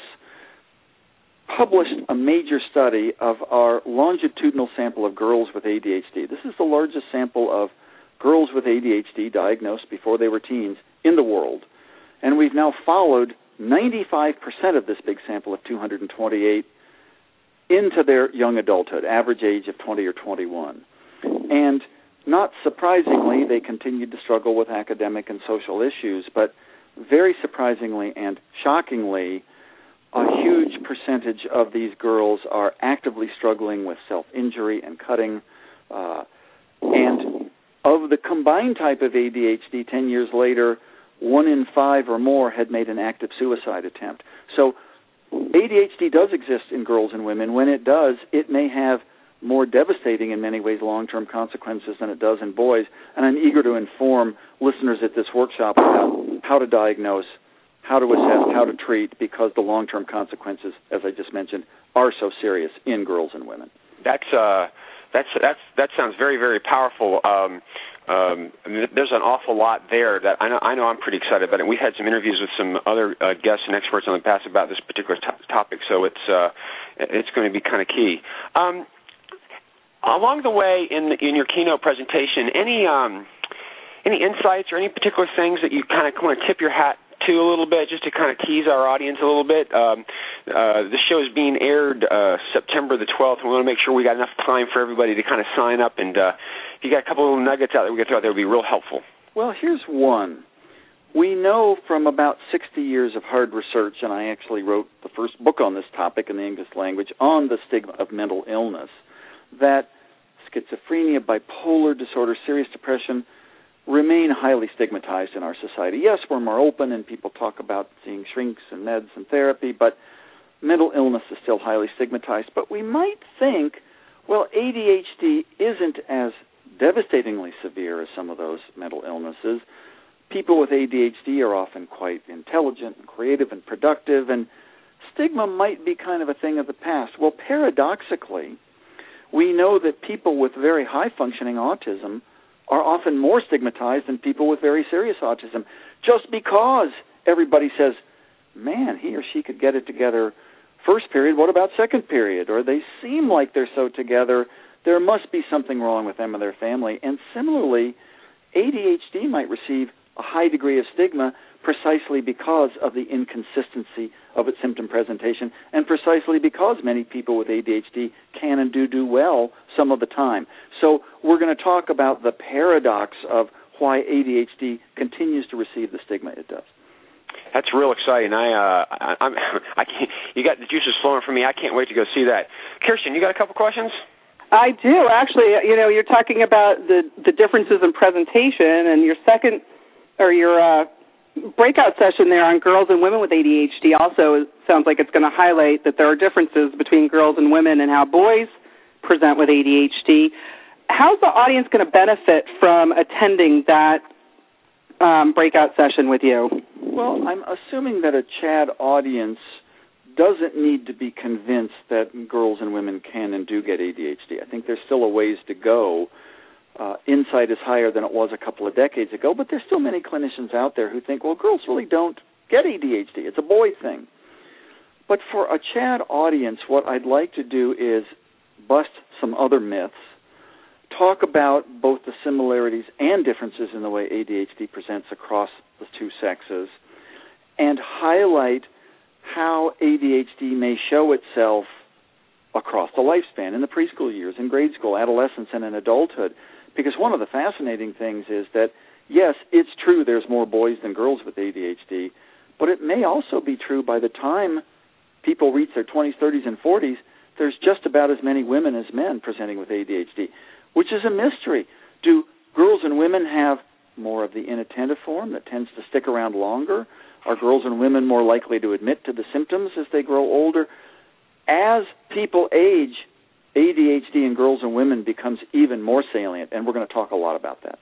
published a major study of our longitudinal sample of girls with A D H D. This is the largest sample of girls with A D H D diagnosed before they were teens in the world. And we've now followed ninety-five percent of this big sample of two hundred twenty-eight into their young adulthood, average age of twenty or twenty-one. And not surprisingly, they continued to struggle with academic and social issues, but very surprisingly and shockingly, a huge percentage of these girls are actively struggling with self-injury and cutting. Uh, and of the combined type of A D H D, ten years later, one in five or more had made an active suicide attempt. So A D H D does exist in girls and women. When it does, it may have more devastating, in many ways, long-term consequences than it does in boys. And I'm eager to inform listeners at this workshop about how to diagnose, how to assess, how to treat, because the long-term consequences, as I just mentioned, are so serious in girls and women. That's uh, that's that's that sounds very, very powerful. Um, um, I mean, there's an awful lot there that I know. I know I'm pretty excited about it. We've had some interviews with some other uh, guests and experts in the past about this particular to- topic, so it's uh, it's going to be kind of key. Um, along the way in the, in your keynote presentation, any um, any insights or any particular things that you kind of want to tip your hat to a little bit, just to kind of tease our audience a little bit? Um, uh, this show is being aired uh, September the twelfth, and we want to make sure we got enough time for everybody to kind of sign up, and uh, if you got a couple of little nuggets out there we can throw out there, it would be real helpful. Well, here's one. We know from about sixty years of hard research, and I actually wrote the first book on this topic in the English language on the stigma of mental illness, that schizophrenia, bipolar disorder, serious depression remain highly stigmatized in our society. Yes, we're more open and people talk about seeing shrinks and meds and therapy, but mental illness is still highly stigmatized. But we might think, well, A D H D isn't as devastatingly severe as some of those mental illnesses. People with A D H D are often quite intelligent and creative and productive, and stigma might be kind of a thing of the past. Well, paradoxically, we know that people with very high-functioning autism are often more stigmatized than people with very serious autism, just because everybody says, man, he or she could get it together first period, what about second period? Or they seem like they're so together, there must be something wrong with them or their family. And similarly, A D H D might receive a high degree of stigma precisely because of the inconsistency of its symptom presentation, and precisely because many people with A D H D can and do do well some of the time. So we're going to talk about the paradox of why A D H D continues to receive the stigma it does. That's real exciting. I, uh, I, I'm, I can't, you got the juices flowing for me. I can't wait to go see that. Kirsten, you got a couple questions? I do, actually. You know, you're talking about the, the differences in presentation, and your second, or your uh, breakout session there on girls and women with A D H D also sounds like it's going to highlight that there are differences between girls and women and how boys present with A D H D. How's the audience going to benefit from attending that um, breakout session with you? Well, I'm assuming that a CHAD audience doesn't need to be convinced that girls and women can and do get A D H D. I think there's still a ways to go. Uh, insight is higher than it was a couple of decades ago, but there's still many clinicians out there who think, well, girls really don't get A D H D. It's a boy thing. But for a CHAD audience, what I'd like to do is bust some other myths, talk about both the similarities and differences in the way A D H D presents across the two sexes, and highlight how A D H D may show itself across the lifespan, in the preschool years, in grade school, adolescence, and in adulthood. Because one of the fascinating things is that, yes, it's true there's more boys than girls with A D H D, but it may also be true by the time people reach their twenties, thirties, and forties, there's just about as many women as men presenting with A D H D, which is a mystery. Do girls and women have more of the inattentive form that tends to stick around longer? Are girls and women more likely to admit to the symptoms as they grow older? As people age, A D H D in girls and women becomes even more salient, and we're going to talk a lot about that.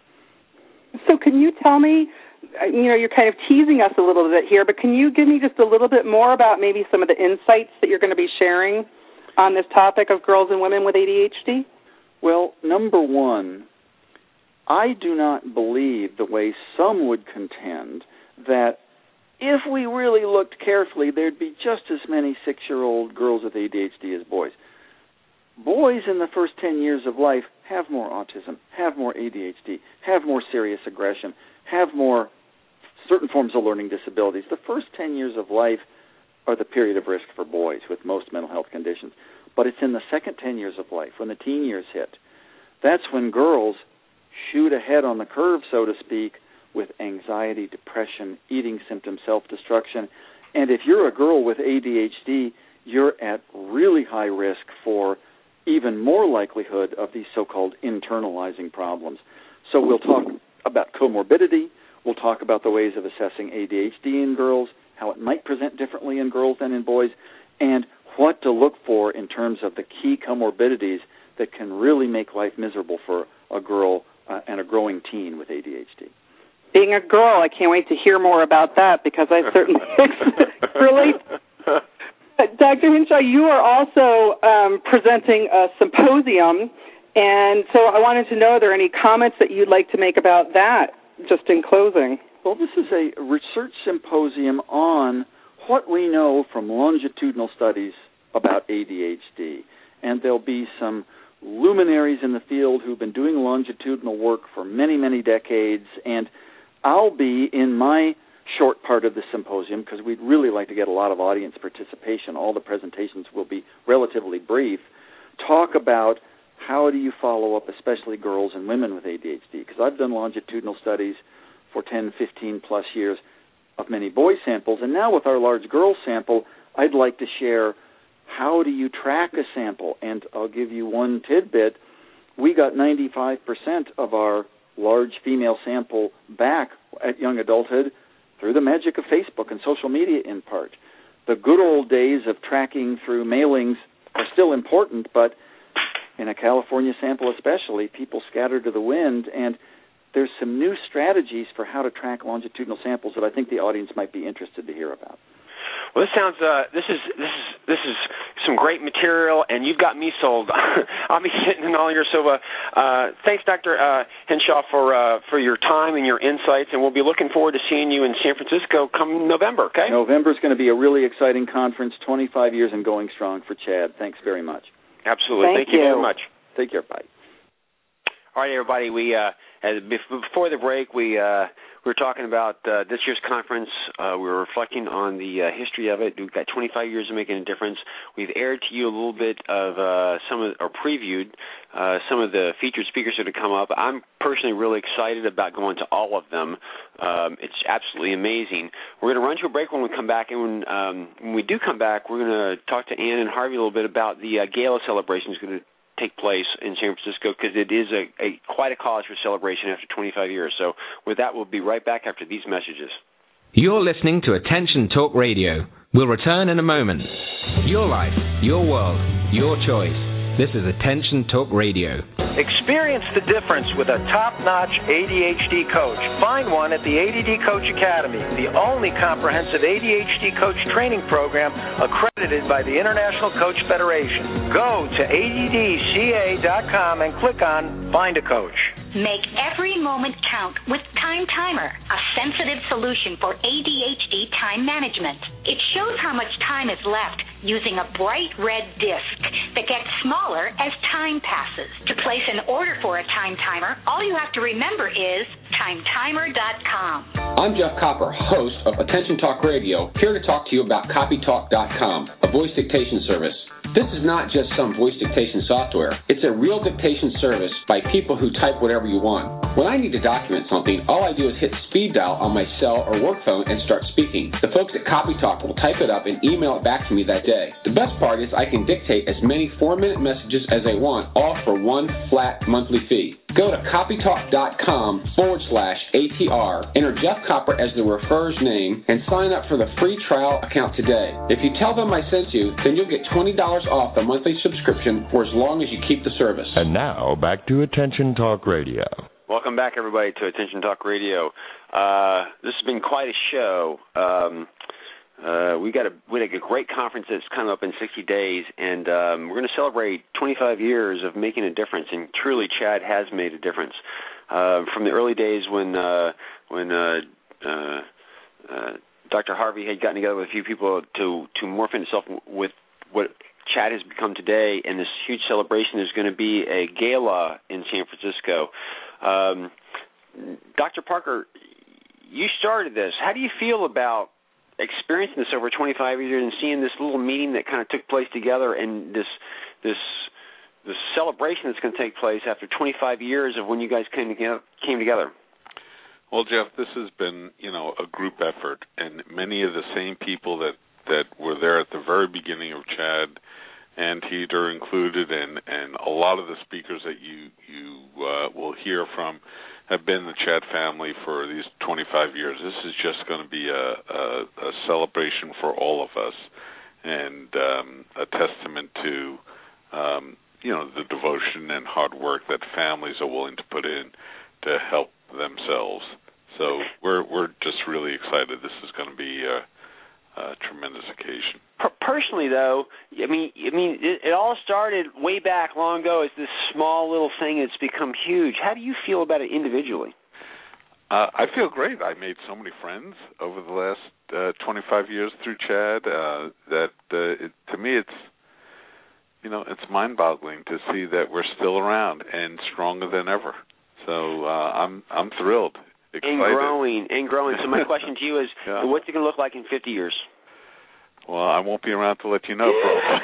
So can you tell me, you know, you're kind of teasing us a little bit here, but can you give me just a little bit more about maybe some of the insights that you're going to be sharing on this topic of girls and women with A D H D? Well, number one, I do not believe the way some would contend that if we really looked carefully, there'd be just as many six-year-old girls with A D H D as boys. Boys in the first ten years of life have more autism, have more A D H D, have more serious aggression, have more certain forms of learning disabilities. The first ten years of life are the period of risk for boys with most mental health conditions. But it's in the second ten years of life, when the teen years hit, that's when girls shoot ahead on the curve, so to speak, with anxiety, depression, eating symptoms, self-destruction. And if you're a girl with A D H D, you're at really high risk for even more likelihood of these so-called internalizing problems. So we'll talk about comorbidity. We'll talk about the ways of assessing A D H D in girls, how it might present differently in girls than in boys, and what to look for in terms of the key comorbidities that can really make life miserable for a girl uh, and a growing teen with A D H D. Being a girl, I can't wait to hear more about that because I certainly relate. Doctor Hinshaw, you are also um, presenting a symposium, and so I wanted to know, are there any comments that you'd like to make about that, just in closing? Well, this is a research symposium on what we know from longitudinal studies about A D H D, and there'll be some luminaries in the field who've been doing longitudinal work for many, many decades, and I'll be in my short part of the symposium, because we'd really like to get a lot of audience participation. All the presentations will be relatively brief. Talk about how do you follow up, especially girls and women with A D H D, because I've done longitudinal studies for ten, fifteen plus years of many boy samples, and now with our large girl sample, I'd like to share how do you track a sample, and I'll give you one tidbit. We got ninety-five percent of our large female sample back at young adulthood through the magic of Facebook and social media in part. The good old days of tracking through mailings are still important, but in a California sample especially, people scatter to the wind, and there's some new strategies for how to track longitudinal samples that I think the audience might be interested to hear about. Well, this sounds. Uh, this is this is this is some great material, and you've got me sold. I'll be sitting in all your so. Uh, uh, thanks, Doctor Uh, Hinshaw, for uh, for your time and your insights, and we'll be looking forward to seeing you in San Francisco come November. Okay. November is going to be a really exciting conference. twenty-five years and going strong for CHAD. Thanks very much. Absolutely. Thank, Thank you. you very much. Take care. Bye. All right, everybody. We uh, as before the break, we. Uh, We were talking about uh, this year's conference. Uh, we were reflecting on the uh, history of it. We've got twenty-five years of making a difference. We've aired to you a little bit of uh, some of, or previewed uh, some of the featured speakers that have come up. I'm personally really excited about going to all of them. Um, it's absolutely amazing. We're going to run to a break when we come back, and when, um, when we do come back, we're going to talk to Ann and Harvey a little bit about the uh, gala celebration that's going to take place in San Francisco, because it is a, a quite a cause for celebration after twenty-five years. So with that, we'll be right back after these messages. You're listening to Attention Talk Radio. We'll return in a moment. Your life, your world, your choice. This is Attention Talk Radio. Experience the difference with a top-notch A D H D coach. Find one at the A D D Coach Academy, the only comprehensive A D H D coach training program accredited by the International Coach Federation. Go to A D D C A dot com and click on Find a Coach. Make every moment count with Time Timer, a sensitive solution for A D H D time management. It shows how much time is left using a bright red disc that gets smaller as time passes. To place an order for a Time Timer, all you have to remember is time timer dot com. I'm Jeff Copper, host of Attention Talk Radio, here to talk to you about copy talk dot com, a voice dictation service. This is not just some voice dictation software. It's a real dictation service by people who type whatever you want. When I need to document something, all I do is hit speed dial on my cell or work phone and start speaking. The folks at CopyTalk will type it up and email it back to me that day. The best part is I can dictate as many four-minute messages as I want, all for one flat monthly fee. Go to copytalk.com forward slash ATR, enter Jeff Copper as the referrer's name, and sign up for the free trial account today. If you tell them I sent you, then you'll get twenty dollars off the monthly subscription for as long as you keep the service. And now, back to Attention Talk Radio. Welcome back, everybody, to Attention Talk Radio. Uh, this has been quite a show. Um, uh, we got a we had a great conference that's coming up in sixty days, and um, we're going to celebrate twenty-five years of making a difference. And truly, Chad has made a difference. Uh, from the early days when uh, when uh, uh, uh, Doctor Harvey had gotten together with a few people to to morph himself with what Chad has become today, and this huge celebration. There's going to be a gala in San Francisco. Um, Doctor Parker, you started this. How do you feel about experiencing this over twenty-five years and seeing this little meeting that kind of took place together, and this this this celebration that's going to take place after twenty-five years of when you guys came together? Came together? Well, Jeff, this has been, you know, a group effort, and many of the same people that, that were there at the very beginning of Chad and Teeter included, and, and a lot of the speakers that you you uh, will hear from have been the Chad family for these twenty-five years. This is just going to be a, a, a celebration for all of us, and um, a testament to um, you know the devotion and hard work that families are willing to put in to help themselves. So we're we're just really excited. This is going to be a, a tremendous occasion. Personally, though, I mean, I mean, it, it all started way back long ago as this small little thing. It's become huge. How do you feel about it individually? Uh, I feel great. I made so many friends over the last uh, twenty-five years through Chad uh, that uh, it, to me it's you know it's mind-boggling to see that we're still around and stronger than ever. So uh, I'm I'm thrilled, excited, and growing and growing. So my question to you is, yeah. What's it going to look like in fifty years? Well, I won't be around to let you know,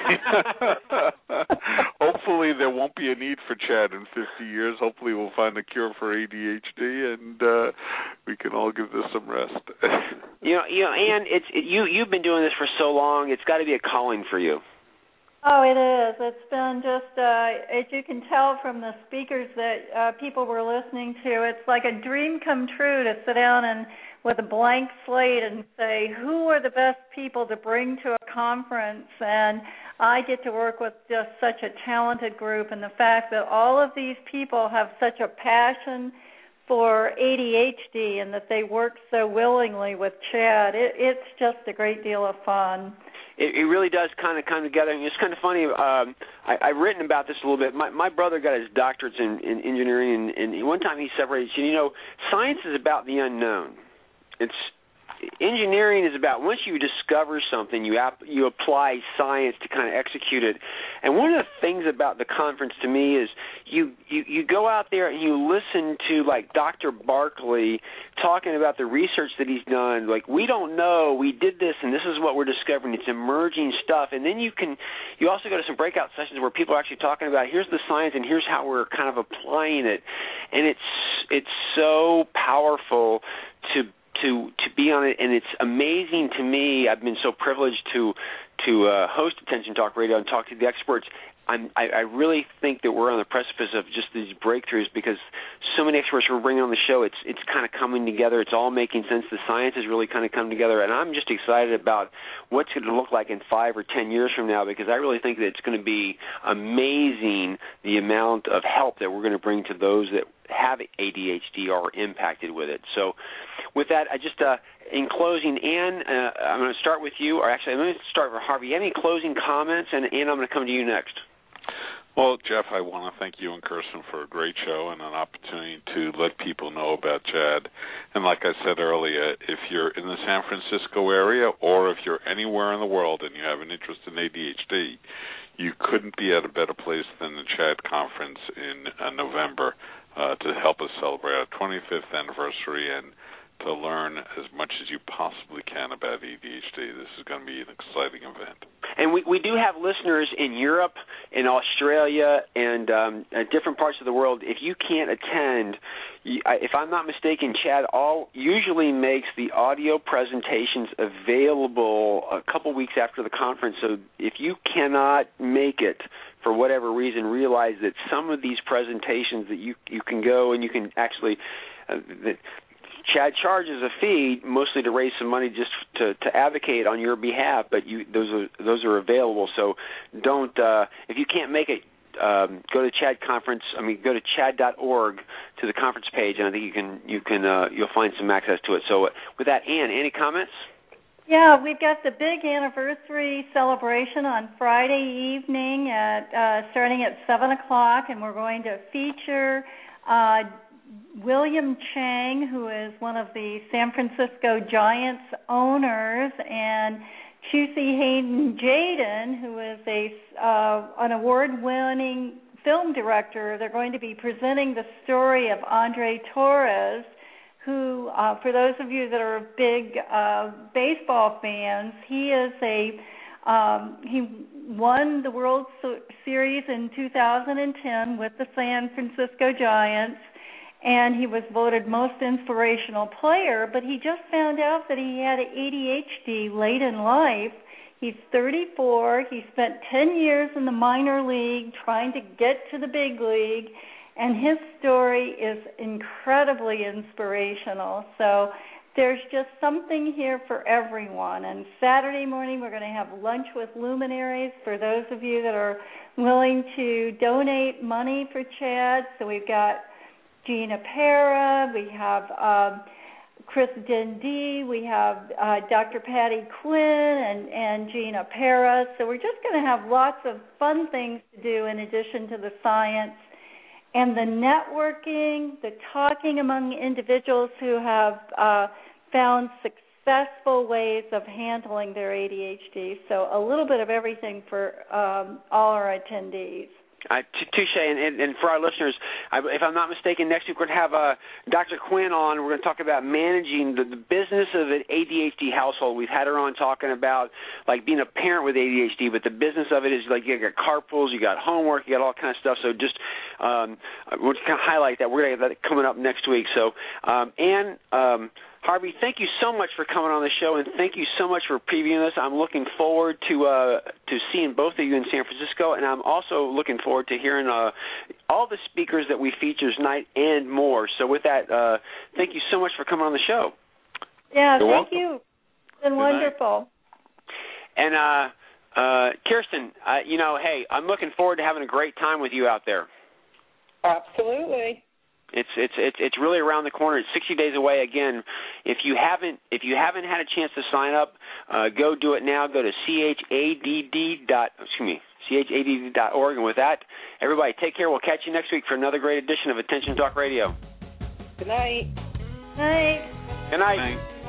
probably. Hopefully there won't be a need for Chad in fifty years. Hopefully we'll find a cure for A D H D, and uh, we can all give this some rest. you know, you know, and it's it, you. You've been doing this for so long. It's got to be a calling for you. Oh, it is. It's been just, uh, as you can tell from the speakers that uh, people were listening to, it's like a dream come true to sit down and with a blank slate and say, who are the best people to bring to a conference? And I get to work with just such a talented group, and the fact that all of these people have such a passion for A D H D and that they work so willingly with Chad, it, it's just a great deal of fun. It, it really does kind of come together. And it's kind of funny. Um, I, I've written about this a little bit. My, my brother got his doctorates in, in engineering, and, and one time he separated. You know, science is about the unknown. It's engineering is about once you discover something, you ap- you apply science to kind of execute it. And one of the things about the conference to me is you, you, you go out there and you listen to, like, Doctor Barkley talking about the research that he's done. Like, we don't know, we did this, and this is what we're discovering. It's emerging stuff. And then you can you also go to some breakout sessions where people are actually talking about here's the science and here's how we're kind of applying it. And it's it's so powerful to to to be on it, and it's amazing to me. I've been so privileged to to uh, host Attention Talk Radio and talk to the experts. I'm, I, I really think that we're on the precipice of just these breakthroughs because so many experts we're bringing on the show, it's it's kind of coming together. It's all making sense. The science has really kind of come together, and I'm just excited about what's going to look like in five or ten years from now because I really think that it's going to be amazing the amount of help that we're going to bring to those that have A D H D or are impacted with it. So with that, I just, uh, in closing, Ann, uh, I'm going to start with you, or actually, let me start with Harvey. Any closing comments? And Ann, I'm going to come to you next. Well, Jeff, I want to thank you and Kirsten for a great show and an opportunity to let people know about CHAD. And like I said earlier, if you're in the San Francisco area or if you're anywhere in the world and you have an interest in A D H D, you couldn't be at a better place than the CHAD conference in uh, November uh, to help us celebrate our twenty-fifth anniversary and to learn as much as you possibly can about A D H D. This is going to be an exciting event. And we, we do have listeners in Europe, in Australia, and um, different parts of the world. If you can't attend, you, if I'm not mistaken, CHAD all usually makes the audio presentations available a couple weeks after the conference. So if you cannot make it for whatever reason, realize that some of these presentations that you you can go and you can actually uh, – CHAD charges a fee mostly to raise some money just to, to advocate on your behalf, but you, those are those are available. So don't uh, if you can't make it, um, go to CHAD conference. I mean, go to chad dot org to the conference page, and I think you can you can uh, you'll find some access to it. So with that, Ann, any comments? Yeah, we've got the big anniversary celebration on Friday evening at uh, starting at seven o'clock, and we're going to feature Uh, William Chang, who is one of the San Francisco Giants owners, and Chusey Hayden Jaden, who is a uh, an award-winning film director. They're going to be presenting the story of Andre Torres, who, uh, for those of you that are big uh, baseball fans, he is a um, he won the World Series in two thousand ten with the San Francisco Giants. And he was voted most inspirational player, but he just found out that he had A D H D late in life. He's thirty-four. He spent ten years in the minor league trying to get to the big league, and his story is incredibly inspirational. So there's just something here for everyone. And Saturday morning we're going to have lunch with luminaries for those of you that are willing to donate money for CHAD. So we've got Gina Pera, we have um, Chris Dundee, we have uh, Doctor Patty Quinn and, and Gina Pera. So we're just going to have lots of fun things to do in addition to the science and the networking, the talking among individuals who have uh, found successful ways of handling their A D H D. So a little bit of everything for um, all our attendees. Uh, touche, and, and, and for our listeners, I, if I'm not mistaken, next week we're going to have uh, Doctor Quinn on. We're going to talk about managing the, the business of an A D H D household. We've had her on talking about like being a parent with A D H D, but the business of it is like you got carpools, you got homework, you got all kind of stuff. So just um, we'll just kind of highlight that. We're going to have that coming up next week. So, um, Ann, um, Harvey, thank you so much for coming on the show, and thank you so much for previewing this. I'm looking forward to uh, to seeing both of you in San Francisco, and I'm also looking forward to hearing uh, all the speakers that we feature tonight and more. So with that, uh, thank you so much for coming on the show. Yeah, You're thank welcome. you. It's been wonderful. And uh, uh, Kirsten, uh, you know, hey, I'm looking forward to having a great time with you out there. Absolutely. It's it's it's it's really around the corner. It's sixty days away. Again, if you haven't if you haven't had a chance to sign up, uh, go do it now. Go to chadd dot excuse me chadd dot org. And with that, everybody, take care. We'll catch you next week for another great edition of Attention Talk Radio. Good night. Night. Good night. Good night.